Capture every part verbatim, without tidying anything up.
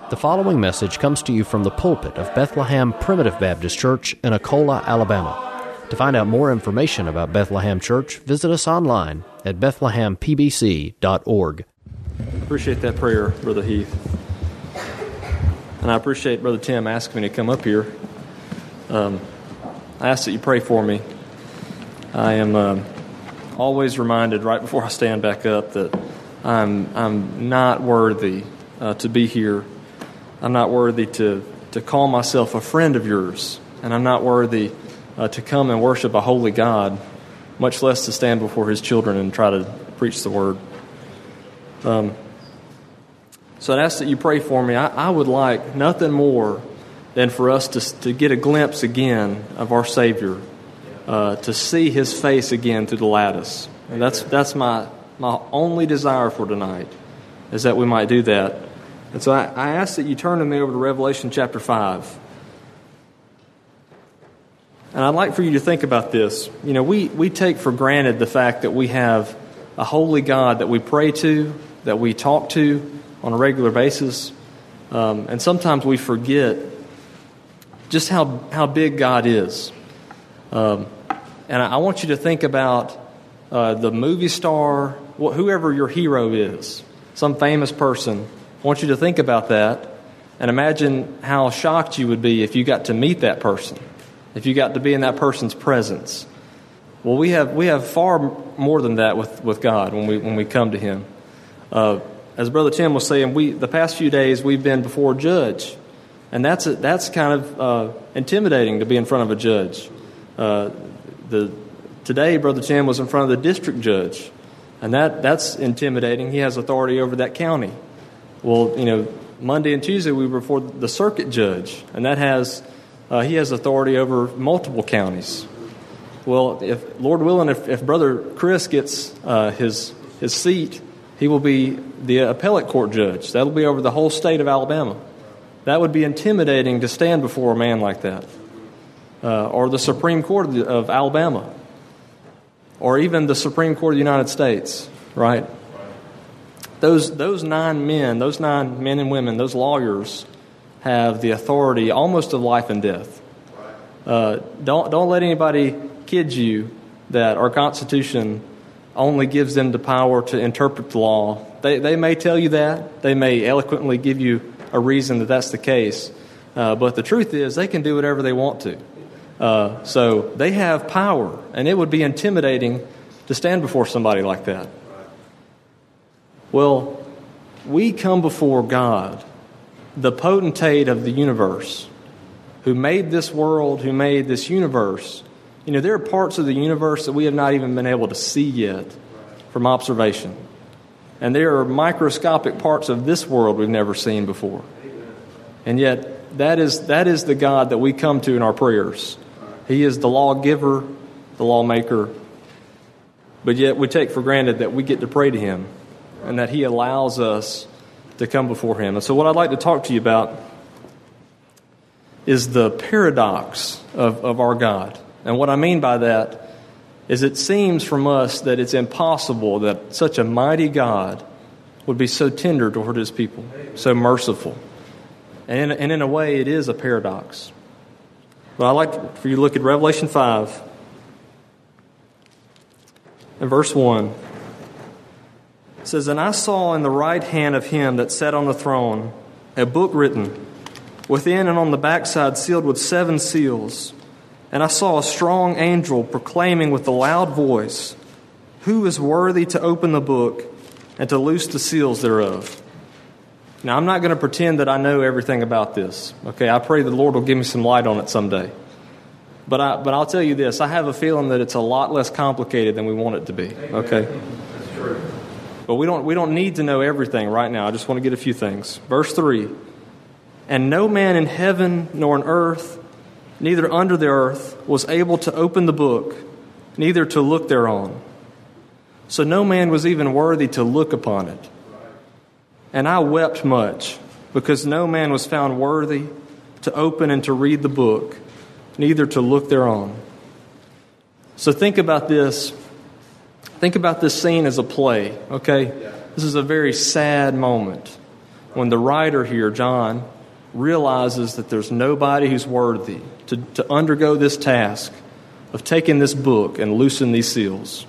The following message comes to you from the pulpit of Bethlehem Primitive Baptist Church in Akola, Alabama. To find out more information about Bethlehem Church, visit us online at bethlehem p b c dot org. Appreciate that prayer, Brother Heath. And I appreciate Brother Tim asking me to come up here. Um, I ask that you pray for me. I am um, always reminded right before I stand back up that I'm I'm not worthy uh, to be here. I'm not worthy to, to call myself a friend of yours, and I'm not worthy uh, to come and worship a holy God, much less to stand before His children and try to preach the Word. Um, so I'd ask that you pray for me. I, I would like nothing more than for us to, to get a glimpse again of our Savior, uh, to see His face again through the lattice. And that's that's my, my only desire for tonight, is that we might do that. And so I, I ask that you turn with me over to Revelation chapter five. And I'd like for you to think about this. You know, we, we take for granted the fact that we have a holy God that we pray to, that we talk to on a regular basis. Um, and sometimes we forget just how, how big God is. Um, and I, I want you to think about uh, the movie star, wh- whoever your hero is, some famous person. I want you to think about that and imagine how shocked you would be if you got to meet that person, if you got to be in that person's presence. Well, we have we have far more than that with, with God when we when we come to Him. Uh, as Brother Tim was saying, we the past few days we've been before a judge, and that's a, that's kind of uh, intimidating to be in front of a judge. Uh, the today, Brother Tim was in front of the district judge, and that that's intimidating. He has authority over that county. Well, you know, Monday and Tuesday we were before the circuit judge, and that has uh, he has authority over multiple counties. Well, if Lord willing, if, if Brother Chris gets uh, his his seat, he will be the appellate court judge. That'll be over the whole state of Alabama. That would be intimidating to stand before a man like that, uh, or the Supreme Court of, the, of Alabama, or even the Supreme Court of the United States, right? Those those nine men, those nine men and women, those lawyers have the authority almost of life and death. Uh, don't don't let anybody kid you that our Constitution only gives them the power to interpret the law. They they may tell you that. They may eloquently give you a reason that that's the case. Uh, but the truth is they can do whatever they want to. Uh, so they have power, and it would be intimidating to stand before somebody like that. Well, we come before God, the potentate of the universe, who made this world, who made this universe. You know, there are parts of the universe that we have not even been able to see yet from observation. And there are microscopic parts of this world we've never seen before. And yet, that is that is the God that we come to in our prayers. He is the lawgiver, the lawmaker. But yet we take for granted that we get to pray to Him, and that He allows us to come before Him. And so what I'd like to talk to you about is the paradox of, of our God. And what I mean by that is it seems from us that it's impossible that such a mighty God would be so tender toward His people, so merciful. And in, and in a way, it is a paradox. But I'd like for you to look at Revelation five and verse one. It says, "And I saw in the right hand of Him that sat on the throne a book written, within and on the backside sealed with seven seals. And I saw a strong angel proclaiming with a loud voice, 'Who is worthy to open the book and to loose the seals thereof?'" Now, I'm not going to pretend that I know everything about this. Okay, I pray the Lord will give me some light on it someday. But I, but I'll tell you this, I have a feeling that it's a lot less complicated than we want it to be. Okay? That's true. But we don't we don't need to know everything right now. I just want to get a few things. Verse three, "And no man in heaven nor on earth, neither under the earth, was able to open the book, neither to look thereon. So no man was even worthy to look upon it. And I wept much, because no man was found worthy to open and to read the book, neither to look thereon." So think about this. Think about this scene as a play, okay? This is a very sad moment. when the writer here, John, realizes that there's nobody who's worthy to, to undergo this task of taking this book and loosing these seals.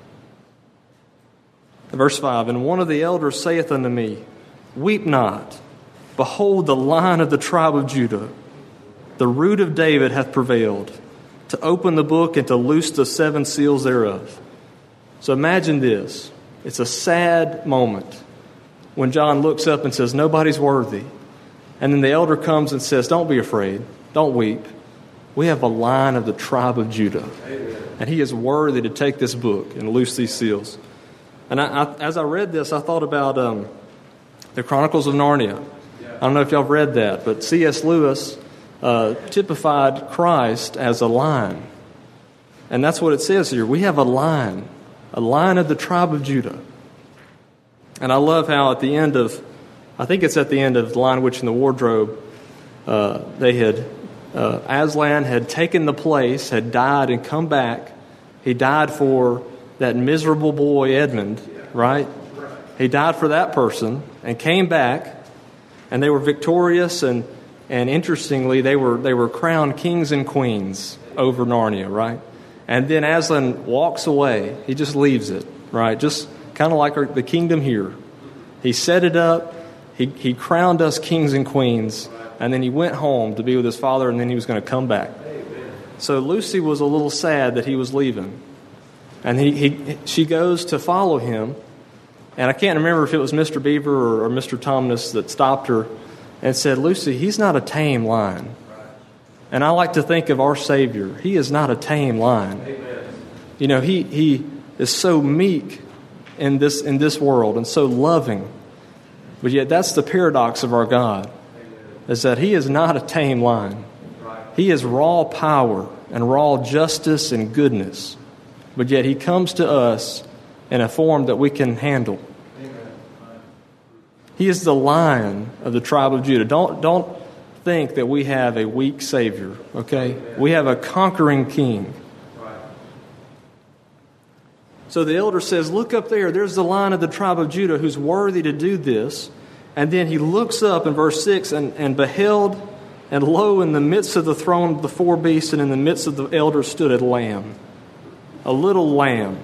Verse five, and one of the elders saith unto me, weep not. Behold, the Lion of the tribe of Judah, the root of David, hath prevailed to open the book and to loose the seven seals thereof. So imagine this. It's a sad moment when John looks up and says, nobody's worthy. And then the elder comes and says, don't be afraid. Don't weep. We have a Lion of the tribe of Judah. Amen. And he is worthy to take this book and loose these seals. And I, I, as I read this, I thought about um, the Chronicles of Narnia. I don't know if y'all have read that, but C S Lewis uh, typified Christ as a lion. And that's what it says here. We have a lion, a lion of the tribe of Judah. And I love how at the end of, I think it's at the end of The Lion, Witch, and the Wardrobe, uh, they had, uh, Aslan had taken the place, had died and come back. He died for that miserable boy Edmund, right? He died for that person and came back, and they were victorious, and and interestingly, they were they were crowned kings and queens over Narnia, right? And then Aslan walks away. He just leaves it, right? Just kind of like our, the kingdom here. He set it up. He he crowned us kings and queens, and then he went home to be with his father, and then he was going to come back. So Lucy was a little sad that he was leaving. And he, he she goes to follow him. And I can't remember if it was Mister Beaver or, or Mister Tomness that stopped her and said, Lucy, he's not a tame lion. And I like to think of our Savior. He is not a tame lion. Amen. You know, he he is so meek in this in this world and so loving. But yet that's the paradox of our God, is that he is not a tame lion. He is raw power and raw justice and goodness. But yet he comes to us in a form that we can handle. He is the Lion of the tribe of Judah. Don't, don't think that we have a weak Savior, okay? We have a conquering King. So the elder says, look up there. There's the Lion of the tribe of Judah who's worthy to do this. And then he looks up in verse six and, and beheld, and lo, in the midst of the throne of the four beasts and in the midst of the elders stood a lamb. A little lamb,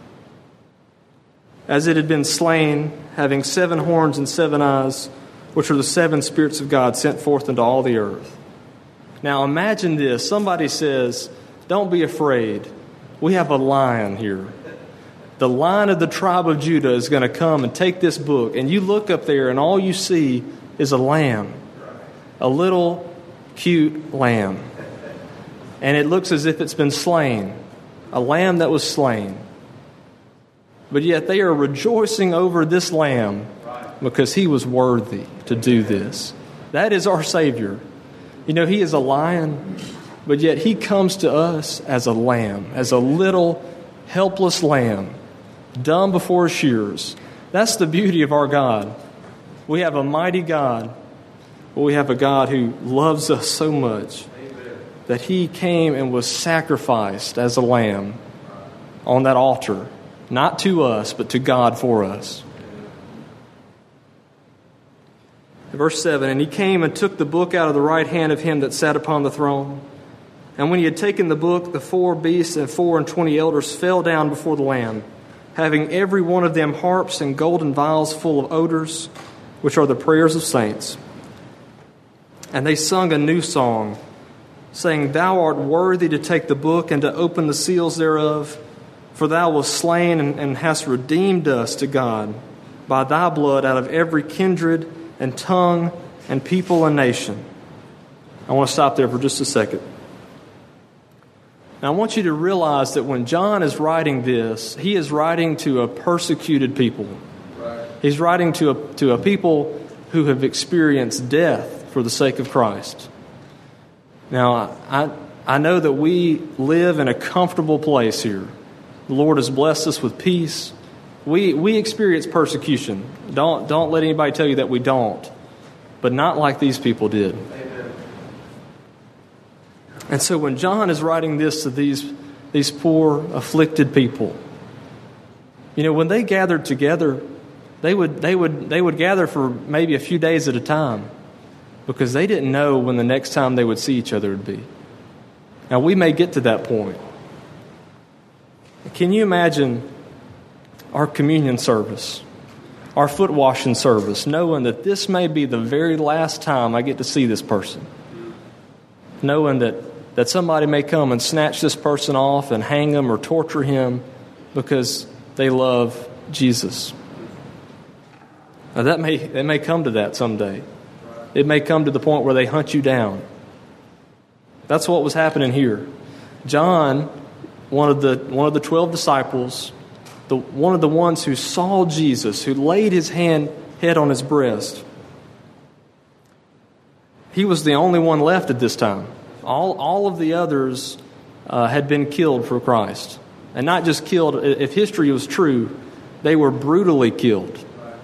as it had been slain, having seven horns and seven eyes, which are the seven spirits of God sent forth into all the earth. Now imagine this. Somebody says, don't be afraid. We have a lion here. The Lion of the tribe of Judah is going to come and take this book. And you look up there and all you see is a lamb. A little cute lamb. And it looks as if it's been slain. A lamb that was slain. But yet they are rejoicing over this lamb because he was worthy to do this. That is our Savior. You know, he is a lion, but yet he comes to us as a lamb, as a little helpless lamb, dumb before his shears. That's the beauty of our God. We have a mighty God, but we have a God who loves us so much that he came and was sacrificed as a lamb on that altar, not to us, but to God for us. Verse seven, and he came and took the book out of the right hand of him that sat upon the throne. And when he had taken the book, the four beasts and four and twenty elders fell down before the Lamb, having every one of them harps and golden vials full of odors, which are the prayers of saints. And they sung a new song, saying, Thou art worthy to take the book and to open the seals thereof, for thou wast slain and, and hast redeemed us to God by thy blood out of every kindred and tongue and people and nation. I want to stop there for just a second. Now I want you to realize that when John is writing this, he is writing to a persecuted people. Right. He's writing to a, to a people who have experienced death for the sake of Christ. Now, I I know that we live in a comfortable place here. The Lord has blessed us with peace. We we experience persecution. Don't don't let anybody tell you that we don't. But not like these people did. Amen. And so when John is writing this to these these poor, afflicted people, you know, when they gathered together, they would they would they would gather for maybe a few days at a time because they didn't know when the next time they would see each other would be. Now, we may get to that point. Can you imagine our communion service, our foot washing service, knowing that this may be the very last time I get to see this person? Knowing that, that somebody may come and snatch this person off and hang him or torture him because they love Jesus. Now, that may, it may come to that someday. It may come to the point where they hunt you down. That's what was happening here. John, one of the one of the twelve disciples, the one of the ones who saw Jesus, who laid his hand head on his breast, he was the only one left at this time. All all of the others uh, had been killed for Christ, and not just killed. If history was true, they were brutally killed.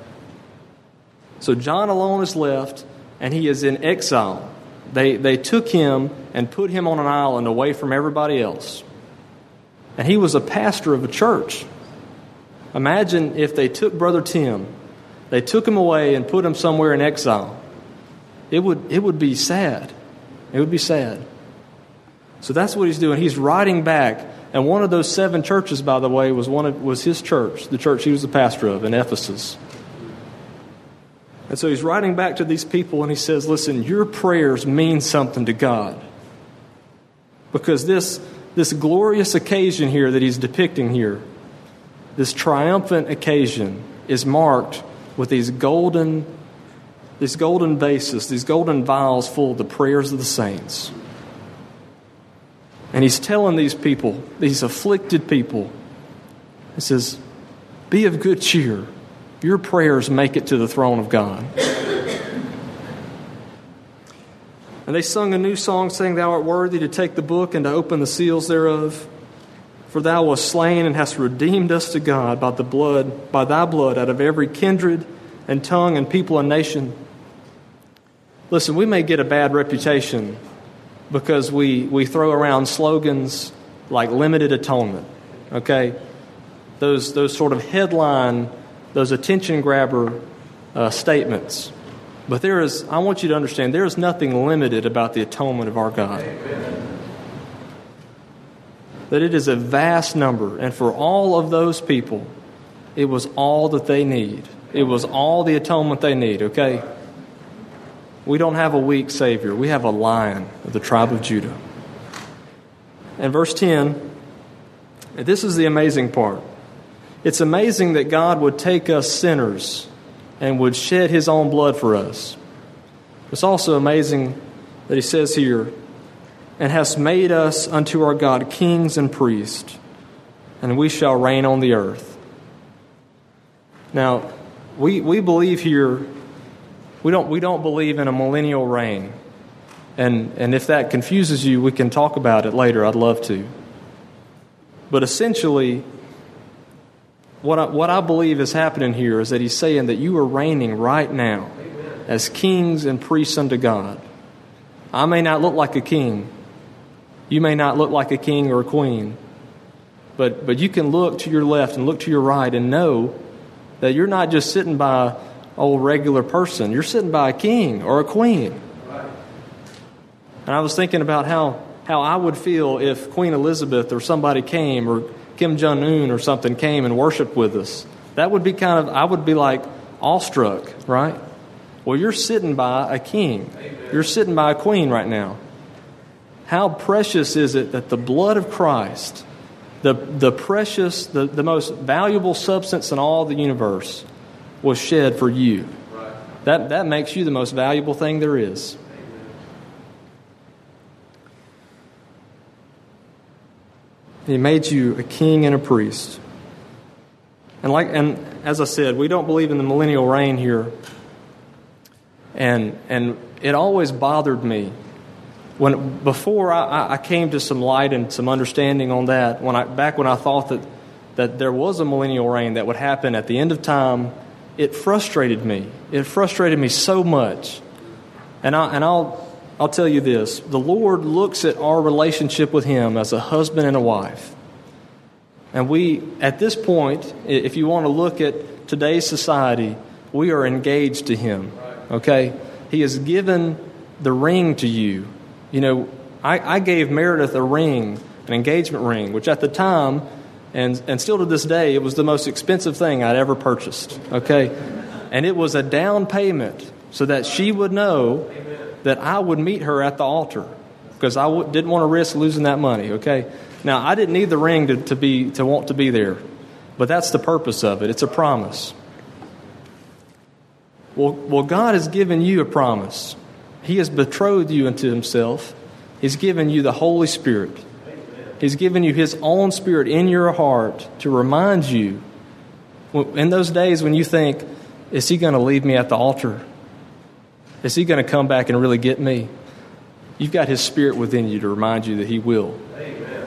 So John alone is left, and he is in exile. They they took him and put him on an island away from everybody else. And he was a pastor of a church. Imagine if they took Brother Tim, they took him away and put him somewhere in exile. It would it would be sad. It would be sad. So that's what he's doing. He's writing back. And one of those seven churches, by the way, was one of, was his church, the church he was the pastor of in Ephesus. And so he's writing back to these people and he says, listen, your prayers mean something to God. Because this, this glorious occasion here that he's depicting here, this triumphant occasion, is marked with these golden, these golden vases, these golden vials full of the prayers of the saints. And he's telling these people, these afflicted people, he says, be of good cheer. Your prayers make it to the throne of God. And they sung a new song, saying, Thou art worthy to take the book and to open the seals thereof. For thou wast slain and hast redeemed us to God by the blood, by thy blood, out of every kindred and tongue and people and nation. Listen, we may get a bad reputation because we, we throw around slogans like limited atonement. Okay? Those those sort of headline, those attention grabber uh, statements. But there is, I want you to understand, there is nothing limited about the atonement of our God. That it is a vast number, and for all of those people, it was all that they need. It was all the atonement they need, okay? We don't have a weak Savior. We have a Lion of the tribe of Judah. And verse ten, this is the amazing part. It's amazing that God would take us sinners and would shed His own blood for us. It's also amazing that He says here, and hast made us unto our God kings and priests, and we shall reign on the earth. Now, we we believe here, we don't we don't believe in a millennial reign. And and if that confuses you, we can talk about it later. I'd love to. But essentially, What I, what I believe is happening here is that he's saying that you are reigning right now as kings and priests unto God. I may not look like a king. You may not look like a king or a queen. But, but you can look to your left and look to your right and know that you're not just sitting by an old regular person. You're sitting by a king or a queen. And I was thinking about how, how I would feel if Queen Elizabeth or somebody came, or Kim Jong-un or something came and worshiped with us. That would be kind of, I would be like awestruck, right? Well, you're sitting by a king. You're sitting by a queen right now. How precious is it that the blood of Christ, the the precious, the, the most valuable substance in all the universe, was shed for you. That that makes you the most valuable thing there is. He made you a king and a priest. And like and as I said, we don't believe in the millennial reign here. And and it always bothered me when before I, I came to some light and some understanding on that, when I back when I thought that, that there was a millennial reign that would happen at the end of time, it frustrated me. It frustrated me so much. And I and I'll I'll tell you this, the Lord looks at our relationship with Him as a husband and a wife. And we, at this point, if you want to look at today's society, we are engaged to him, okay? He has given the ring to you. You know, I, I gave Meredith a ring, an engagement ring, which at the time, and, and still to this day, it was the most expensive thing I'd ever purchased, okay? And it was a down payment so that she would know that I would meet her at the altar, because I w- didn't want to risk losing that money, okay? Now, I didn't need the ring to, to be to want to be there, but that's the purpose of it. It's a promise. Well, well, God has given you a promise. He has betrothed you into himself. He's given you the Holy Spirit. He's given you his own Spirit in your heart to remind you, in those days when you think, is he going to leave me at the altar? Is he going to come back and really get me? You've got his Spirit within you to remind you that he will. Amen.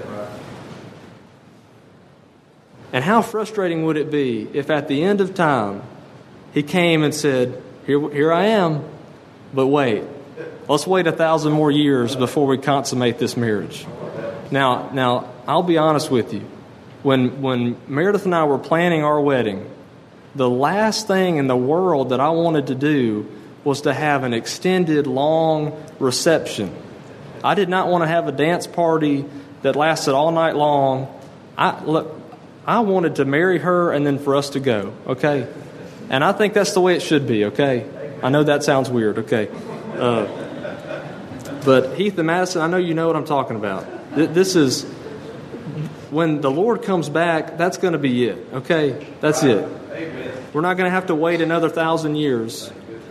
And how frustrating would it be if at the end of time he came and said, here, here I am, but wait, let's wait a thousand more years before we consummate this marriage. Now, now I'll be honest with you. When, when Meredith and I were planning our wedding, the last thing in the world that I wanted to do was to have an extended, long reception. I did not want to have a dance party that lasted all night long. I look, I wanted to marry her and then for us to go, okay? And I think that's the way it should be, okay? I know that sounds weird, okay? Uh, but Heath and Madison, I know you know what I'm talking about. This is, when the Lord comes back, that's going to be it, okay? That's it. We're not going to have to wait another thousand years.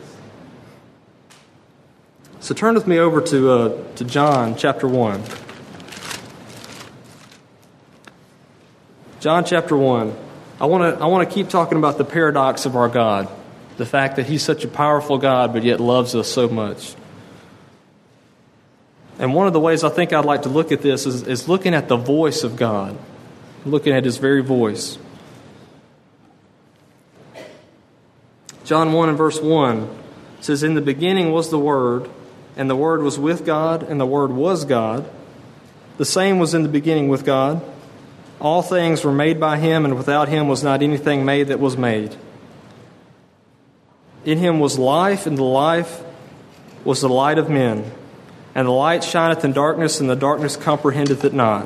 So turn with me over to uh, to John chapter one. John chapter one. I want to I want to keep talking about the paradox of our God, the fact that he's such a powerful God but yet loves us so much. And one of the ways I think I'd like to look at this is, is looking at the voice of God, looking at his very voice. John one and verse one says, "In the beginning was the Word, and the Word was with God, and the Word was God. The same was in the beginning with God. All things were made by him, and without him was not anything made that was made. In him was life, and the life was the light of men. And the light shineth in darkness, and the darkness comprehendeth it not."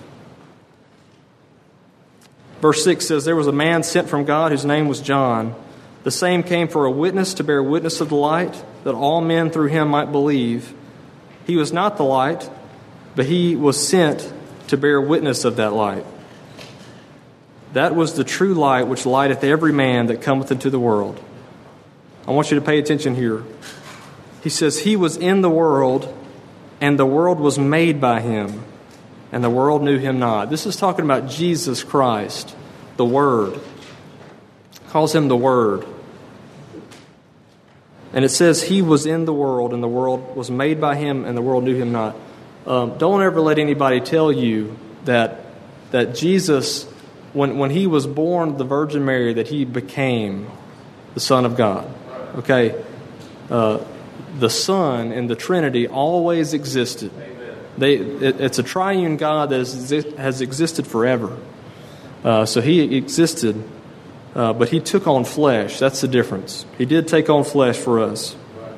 Verse six says, "There was a man sent from God whose name was John. The same came for a witness, to bear witness of the light, that all men through him might believe. He was not the light, but he was sent to bear witness of that light. That was the true light which lighteth every man that cometh into the world." I want you to pay attention here. He says, "He was in the world, and the world was made by him, and the world knew him not." This is talking about Jesus Christ, the Word. Calls him the Word. And it says he was in the world, and the world was made by him, and the world knew him not. Um, don't ever let anybody tell you that that Jesus, when when he was born of the Virgin Mary, that he became the Son of God. Okay, uh, the Son and the Trinity always existed. They it, it's a triune God that has, has existed forever. Uh, so he existed. Uh, but he took on flesh. That's the difference. He did take on flesh for us.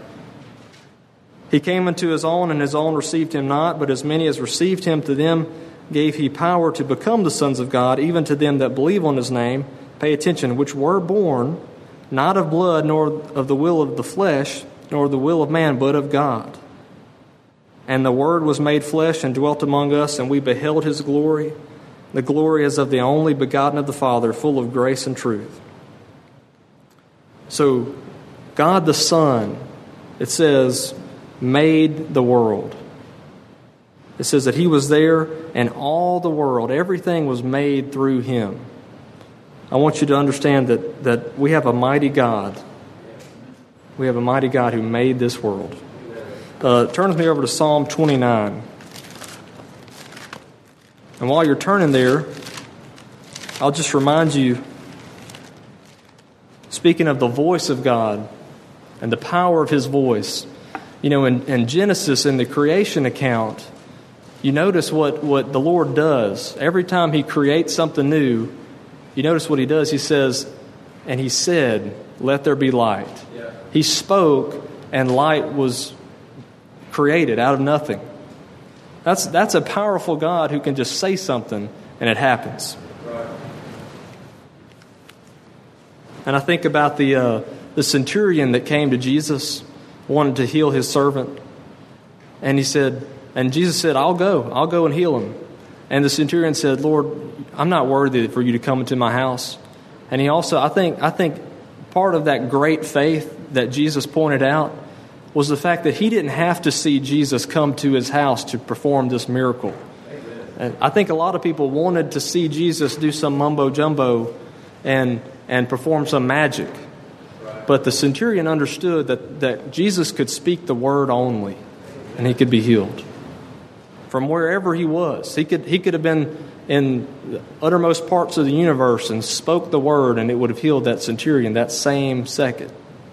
He came unto his own, and his own received him not. But as many as received him, to them gave he power to become the sons of God, even to them that believe on his name. Pay attention, which were born not of blood, nor of the will of the flesh, nor the will of man, but of God. And the Word was made flesh and dwelt among us, and we beheld his glory. The glory is of the only begotten of the Father, full of grace and truth. So, God the Son, it says, made the world. It says that he was there, and all the world, everything was made through him. I want you to understand that, that we have a mighty God. We have a mighty God who made this world. Uh, turn with me over to Psalm twenty-nine. And while you're turning there, I'll just remind you, speaking of the voice of God and the power of his voice, you know, in, in Genesis, in the creation account, you notice what, what the Lord does. Every time he creates something new, you notice what he does. He says, and he said, "Let there be light." Yeah. He spoke, and light was created out of nothing. That's that's a powerful God who can just say something and it happens. Right. And I think about the uh, the centurion that came to Jesus, wanted to heal his servant, and he said, and Jesus said, "I'll go, I'll go and heal him." And the centurion said, "Lord, I'm not worthy for you to come into my house." And he also, I think, I think part of that great faith that Jesus pointed out was the fact that he didn't have to see Jesus come to his house to perform this miracle. And I think a lot of people wanted to see Jesus do some mumbo jumbo and and perform some magic. But the centurion understood that, that Jesus could speak the word only, and he could be healed. From wherever he was. He could he could have been in the uttermost parts of the universe and spoke the word, and it would have healed that centurion that same second.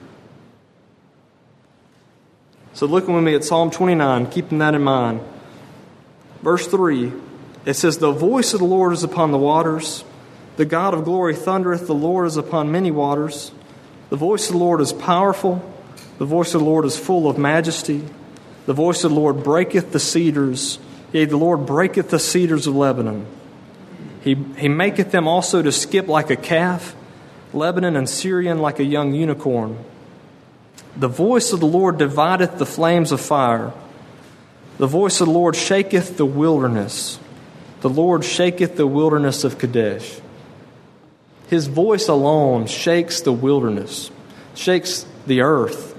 So looking with me at Psalm twenty-nine, keeping that in mind. Verse three, it says, "The voice of the Lord is upon the waters. The God of glory thundereth. The Lord is upon many waters. The voice of the Lord is powerful. The voice of the Lord is full of majesty. The voice of the Lord breaketh the cedars. Yea, the Lord breaketh the cedars of Lebanon. He, he maketh them also to skip like a calf, Lebanon and Syrian like a young unicorn. The voice of the Lord divideth the flames of fire. The voice of the Lord shaketh the wilderness. The Lord shaketh the wilderness of Kadesh." His voice alone shakes the wilderness, shakes the earth.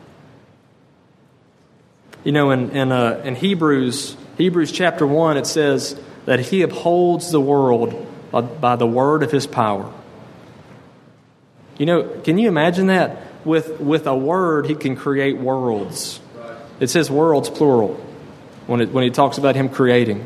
You know, in in, uh, in Hebrews, Hebrews chapter one, it says that He upholds the world by, by the word of His power. You know, can you imagine that? With with a word, He can create worlds. It says worlds plural when it when He talks about Him creating.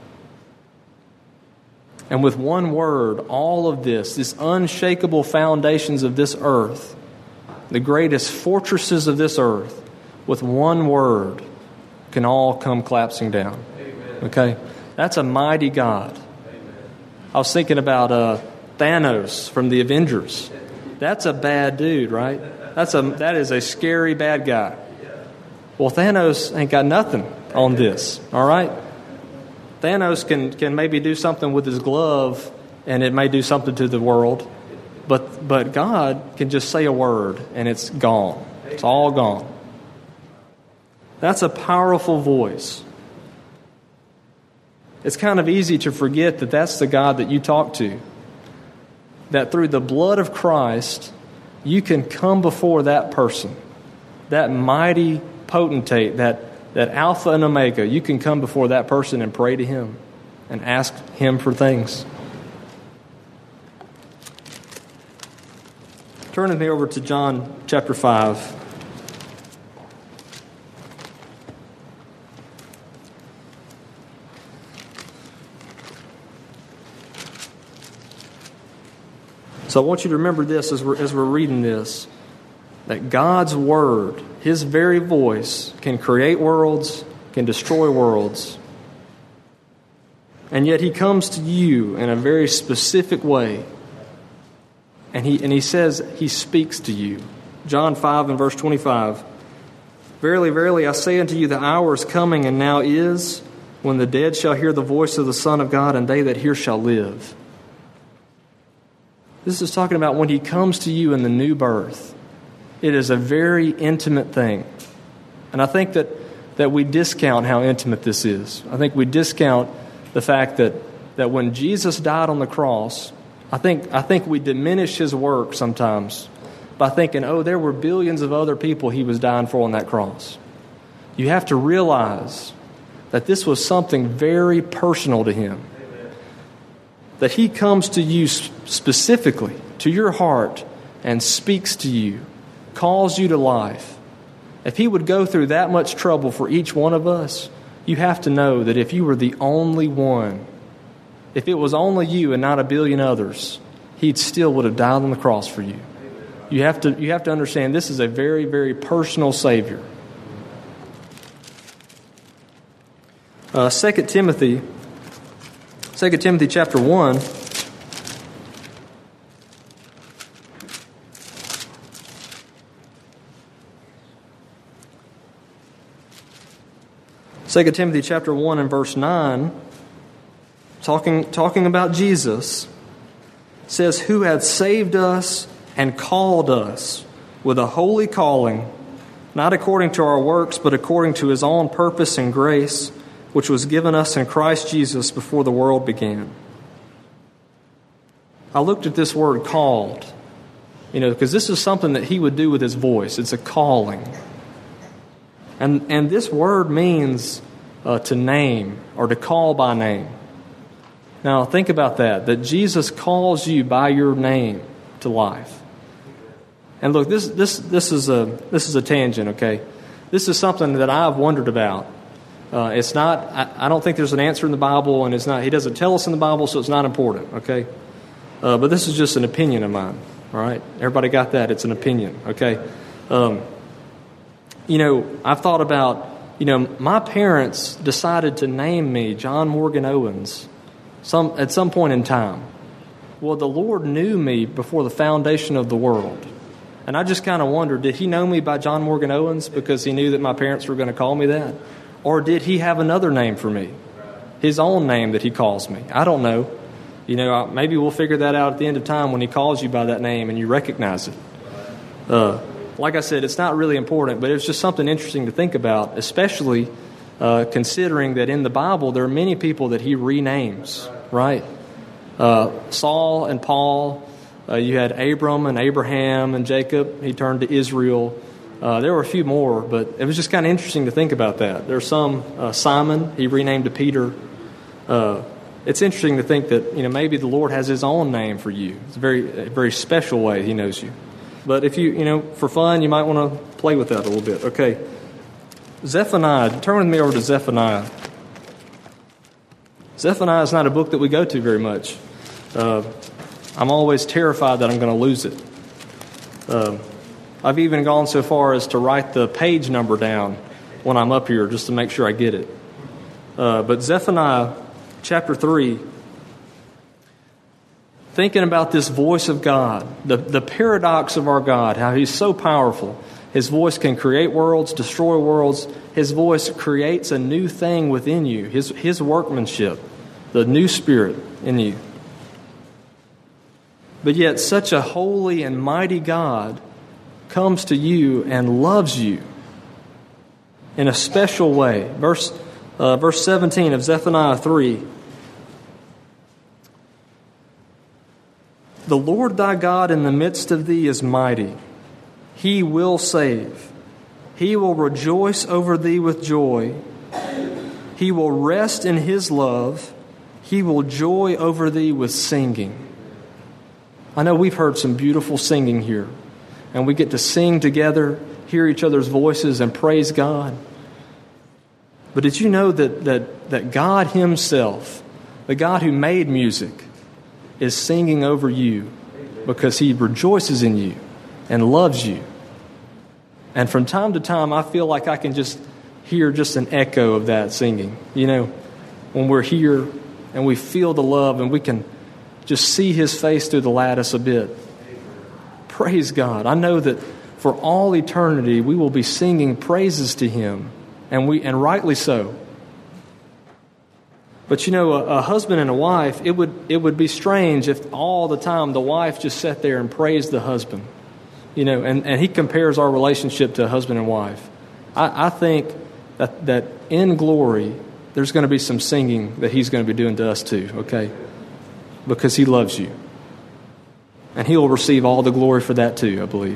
And with one word, all of this, these unshakable foundations of this earth, the greatest fortresses of this earth, with one word, can all come collapsing down. Amen. Okay? That's a mighty God. Amen. I was thinking about uh, Thanos from the Avengers. That's a bad dude, right? That's a that is a scary bad guy. Well, Thanos ain't got nothing on this, all right? Thanos can, can maybe do something with his glove, and it may do something to the world. But but God can just say a word, and it's gone. It's all gone. That's a powerful voice. It's kind of easy to forget that that's the God that you talk to. That through the blood of Christ, you can come before that person, that mighty potentate, that That Alpha and Omega, you can come before that person and pray to Him and ask Him for things. Turn with me over to John chapter five. So I want you to remember this as we're, as we're reading this, that God's Word, His very voice, can create worlds, can destroy worlds. And yet He comes to you in a very specific way. And He and He says He speaks to you. John five and verse twenty-five. "Verily, verily, I say unto you, the hour is coming, and now is, when the dead shall hear the voice of the Son of God, and they that hear shall live." This is talking about when He comes to you in the new birth. It is a very intimate thing. And I think that, that we discount how intimate this is. I think we discount the fact that, that when Jesus died on the cross, I think I think we diminish His work sometimes by thinking, oh, there were billions of other people He was dying for on that cross. You have to realize that this was something very personal to Him. That He comes to you specifically, to your heart, and speaks to you, calls you to life. If He would go through that much trouble for each one of us, you have to know that if you were the only one, if it was only you and not a billion others, He still would have died on the cross for you. You have to, you have to understand this is a very, very personal Savior. Uh, Second Timothy, Second Timothy chapter one. Second Timothy chapter one and verse nine, talking, talking about Jesus, says, who hath saved us and called us with a holy calling, not according to our works, but according to his own purpose and grace, which was given us in Christ Jesus before the world began. I looked at this word called, you know, because this is something that he would do with his voice. It's a calling. And and this word means uh, to name or to call by name. Now think about that, that Jesus calls you by your name to life. And look, this this this is a this is a tangent, okay? This is something that I've wondered about. Uh, it's not. I, I don't think there's an answer in the Bible, and it's not. He doesn't tell us in the Bible, so it's not important, okay? Uh, but this is just an opinion of mine. All right, everybody got that? It's an opinion, okay? Um, you know, I've thought about. You know, my parents decided to name me John Morgan Owens some at some point in time. Well, the Lord knew me before the foundation of the world. And I just kind of wondered, did he know me by John Morgan Owens because he knew that my parents were going to call me that? Or did he have another name for me? His own name that he calls me? I don't know. You know, maybe we'll figure that out at the end of time when he calls you by that name and you recognize it. Uh, like I said, it's not really important, but it's just something interesting to think about, especially uh, considering that in the Bible there are many people that he renames, right? Uh, Saul and Paul. Uh, you had Abram and Abraham and Jacob. He turned to Israel. Uh, there were a few more, but it was just kind of interesting to think about that. There's some, uh, Simon, he renamed to Peter. Uh, it's interesting to think that, you know, maybe the Lord has his own name for you. It's a very, a very special way he knows you. But if you, you know, for fun, you might want to play with that a little bit. Okay. Zephaniah, turn with me over to Zephaniah. Zephaniah is not a book that we go to very much. Uh, I'm always terrified that I'm going to lose it. Uh, I've even gone so far as to write the page number down when I'm up here just to make sure I get it. Uh, but Zephaniah chapter three, thinking about this voice of God, the, the paradox of our God, how he's so powerful. His voice can create worlds, destroy worlds. His voice creates a new thing within you, his, his workmanship, the new spirit in you. But yet such a holy and mighty God comes to you and loves you in a special way. Verse, uh, verse seventeen of Zephaniah three. The Lord thy God in the midst of thee is mighty. He will save. He will rejoice over thee with joy. He will rest in his love. He will joy over thee with singing. I know we've heard some beautiful singing here, and we get to sing together, hear each other's voices, and praise God. But did you know that that that God himself, the God who made music, is singing over you because he rejoices in you and loves you? And from time to time, I feel like I can just hear just an echo of that singing. You know, when we're here and we feel the love and we can just see his face through the lattice a bit. Praise God. I know that for all eternity we will be singing praises to him, and we and rightly so. But you know, a, a husband and a wife, it would it would be strange if all the time the wife just sat there and praised the husband. You know, and, and he compares our relationship to husband and wife. I, I think that that in glory there's going to be some singing that he's going to be doing to us too, okay? Because he loves you. And he will receive all the glory for that too, I believe.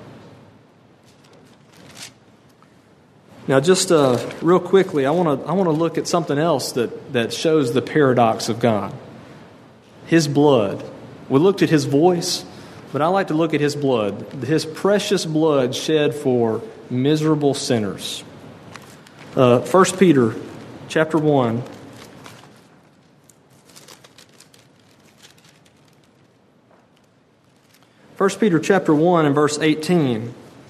Now, just uh, real quickly, I want to I want to look at something else that, that shows the paradox of God. His blood. We looked at his voice, but I like to look at his blood. His precious blood shed for miserable sinners. Uh, First Peter chapter one. First Peter chapter one and verse eighteen.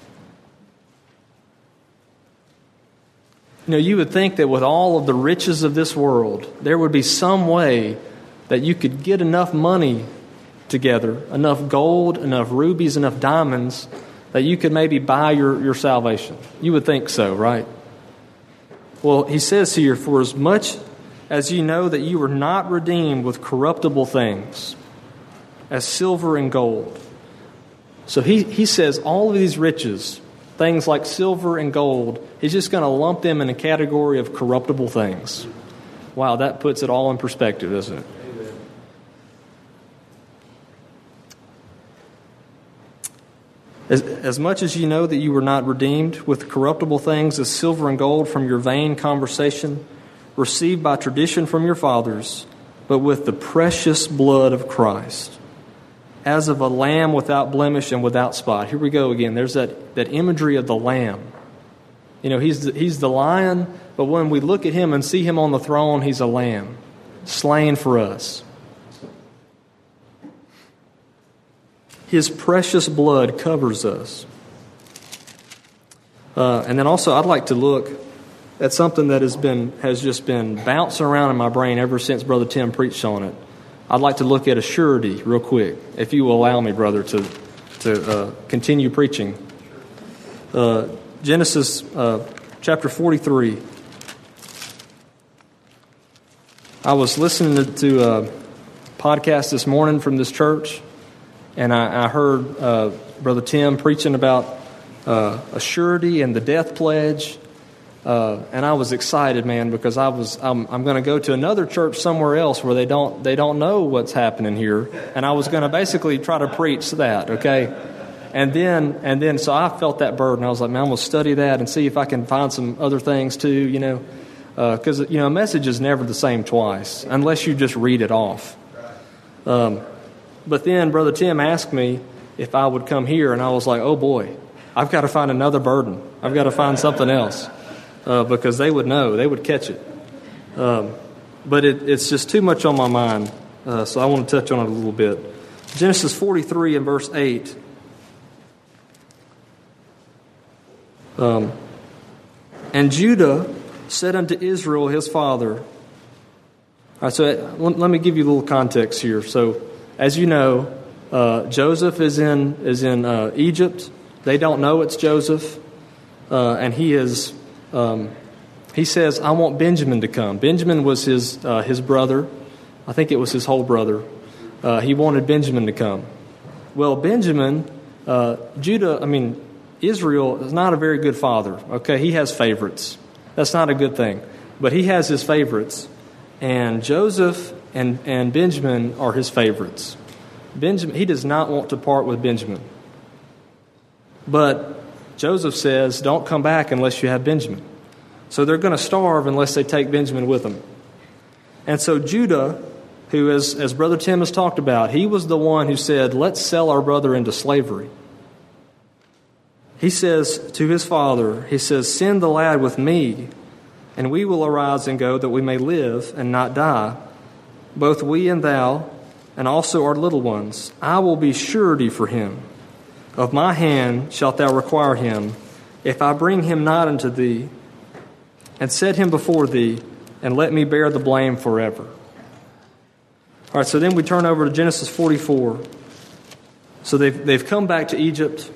You know, you would think that with all of the riches of this world, there would be some way that you could get enough money together, enough gold, enough rubies, enough diamonds, that you could maybe buy your, your salvation. You would think so, right? Well, he says here, for as much as you know that you were not redeemed with corruptible things, as silver and gold. So he, he says all of these riches, things like silver and gold, he's just going to lump them in a category of corruptible things. Wow, that puts it all in perspective, doesn't it? As, as much as you know that you were not redeemed with corruptible things as silver and gold from your vain conversation, received by tradition from your fathers, but with the precious blood of Christ, as of a lamb without blemish and without spot. Here we go again. There's that, that imagery of the lamb. You know, he's the, he's the lion, but when we look at him and see him on the throne, he's a lamb, slain for us. His precious blood covers us. Uh, and then also, I'd like to look at something that has been has just been bouncing around in my brain ever since Brother Tim preached on it. I'd like to look at a surety real quick, if you will allow me, brother, to to uh, continue preaching. Uh, Genesis uh, chapter forty-three. I was listening to, to a podcast this morning from this church, and I, I heard uh, Brother Tim preaching about uh, a surety and the death pledge. Uh, and I was excited, man, because I was I'm, I'm going to go to another church somewhere else where they don't they don't know what's happening here, and I was going to basically try to preach that, okay? And then and then so I felt that burden. I was like, man, I'm going to study that and see if I can find some other things too, you know, because uh, you know a message is never the same twice unless you just read it off. Um, but then Brother Tim asked me if I would come here, and I was like, oh boy, I've got to find another burden. I've got to find something else. Uh, because they would know, they would catch it. Um, but it, it's just too much on my mind, uh, so I want to touch on it a little bit. Genesis forty-three and verse eight. Um, and Judah said unto Israel his father. All right, so let, let me give you a little context here. So, as you know, uh, Joseph is in is in uh, Egypt. They don't know it's Joseph, uh, and he is. Um, he says, I want Benjamin to come. Benjamin was his uh, his brother. I think it was his whole brother. Uh, he wanted Benjamin to come. Well, Benjamin, uh, Judah, I mean, Israel is not a very good father. Okay, he has favorites. That's not a good thing. But he has his favorites. And Joseph and, and Benjamin are his favorites. Benjamin, he does not want to part with Benjamin. But Joseph says, don't come back unless you have Benjamin. So they're going to starve unless they take Benjamin with them. And so Judah, who, is, as Brother Tim has talked about, he was the one who said, let's sell our brother into slavery. He says to his father, he says, send the lad with me, and we will arise and go that we may live and not die, both we and thou, and also our little ones. I will be surety for him. Of my hand shalt thou require him, if I bring him not unto thee, and set him before thee, and let me bear the blame forever. All right, so then we turn over to Genesis forty-four. So they've, they've come back to Egypt,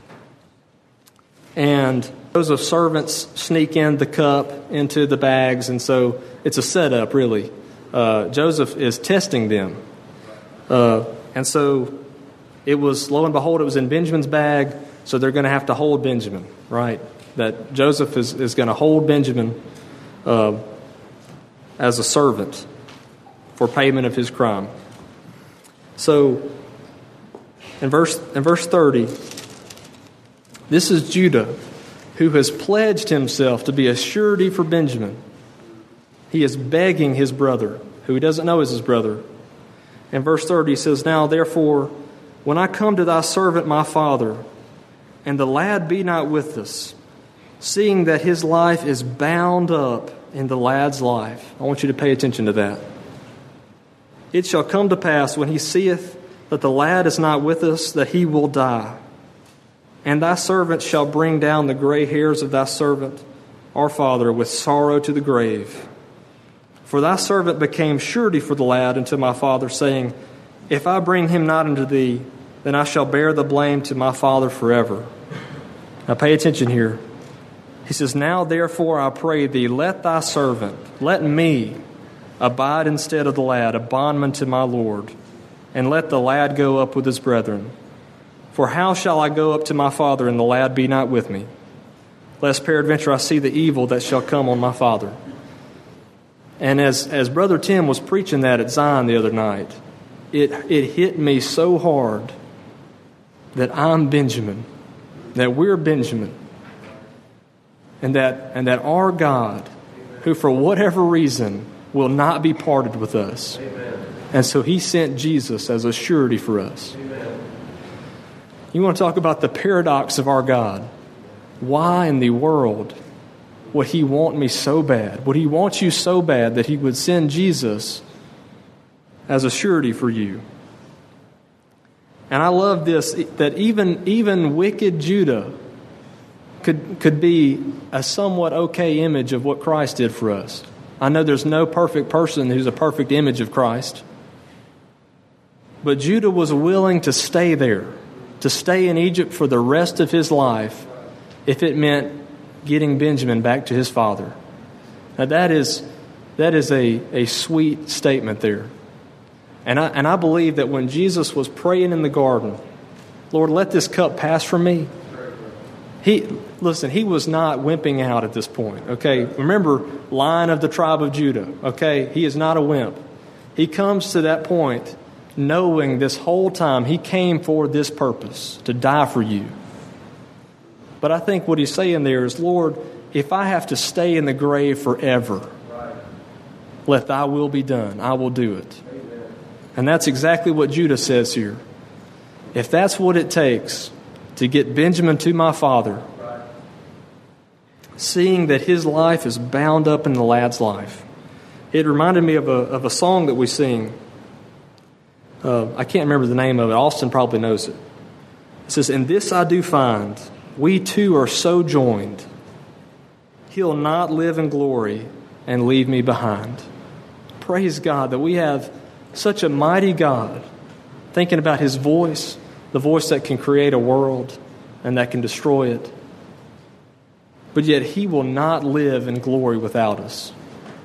and Joseph's servants sneak in the cup into the bags, and so it's a setup, really. Uh, Joseph is testing them. Uh, and so it was, lo and behold, it was in Benjamin's bag, so they're going to have to hold Benjamin, right? That Joseph is, is going to hold Benjamin uh, as a servant for payment of his crime. So in verse in verse thirty, this is Judah, who has pledged himself to be a surety for Benjamin. He is begging his brother, who he doesn't know is his brother. In verse thirty, he says, now therefore, when I come to thy servant my father, and the lad be not with us, seeing that his life is bound up in the lad's life. I want you to pay attention to that. It shall come to pass when he seeth that the lad is not with us, that he will die. And thy servant shall bring down the gray hairs of thy servant, our father, with sorrow to the grave. For thy servant became surety for the lad unto my father, saying, if I bring him not unto thee, then I shall bear the blame to my father forever. Now pay attention here. He says, now therefore I pray thee, let thy servant, let me abide instead of the lad, a bondman to my Lord, and let the lad go up with his brethren. For how shall I go up to my father, and the lad be not with me? Lest peradventure I see the evil that shall come on my father. And as, as Brother Tim was preaching that at Zion the other night, it, it hit me so hard that I'm Benjamin, that we're Benjamin, and that, and that our God, who for whatever reason will not be parted with us. Amen. And so he sent Jesus as a surety for us. Amen. You want to talk about the paradox of our God? Why in the world would he want me so bad? Would he want you so bad that he would send Jesus as a surety for you? And I love this, that even, even wicked Judah could, could be a somewhat okay image of what Christ did for us. I know there's no perfect person who's a perfect image of Christ. But Judah was willing to stay there, to stay in Egypt for the rest of his life, if it meant getting Benjamin back to his father. Now that is that is a, a sweet statement there. And I and I believe that when Jesus was praying in the garden, Lord, let this cup pass from me. He listen, he was not wimping out at this point. Okay. Remember, Lion of the tribe of Judah. Okay, he is not a wimp. He comes to that point knowing this whole time he came for this purpose, to die for you. But I think what he's saying there is, Lord, if I have to stay in the grave forever, let thy will be done. I will do it. Amen. And that's exactly what Judah says here. If that's what it takes to get Benjamin to my father, seeing that his life is bound up in the lad's life. It reminded me of a, of a song that we sing. Uh, I can't remember the name of it. Austin probably knows it. It says, "In this I do find, we two are so joined. He'll not live in glory and leave me behind." Praise God that we have such a mighty God, thinking about his voice, the voice that can create a world and that can destroy it. But yet he will not live in glory without us.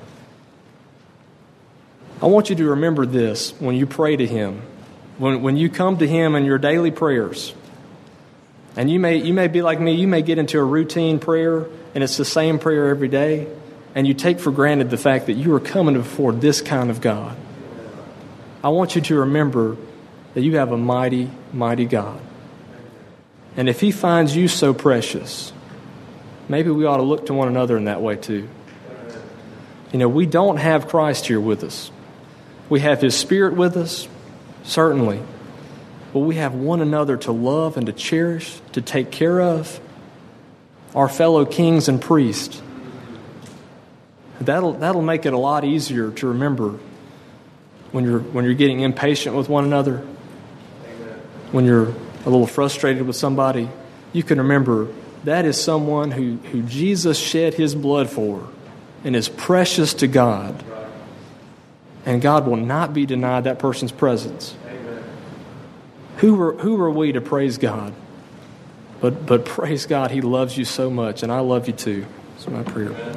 I want you to remember this when you pray to him. When, when you come to him in your daily prayers. And you may, you may be like me, you may get into a routine prayer and it's the same prayer every day. And you take for granted the fact that you are coming before this kind of God. I want you to remember that you have a mighty, mighty God. And if he finds you so precious, maybe we ought to look to one another in that way too. You know, we don't have Christ here with us. We have his Spirit with us, certainly. But we have one another to love and to cherish, to take care of. Our fellow kings and priests. That'll that'll make it a lot easier to remember when you're when you're getting impatient with one another. When you're a little frustrated with somebody, you can remember that is someone who, who Jesus shed his blood for and is precious to God. And God will not be denied that person's presence. Amen. Who are, who are we to praise God? But, but praise God, he loves you so much, and I love you too. That's my prayer.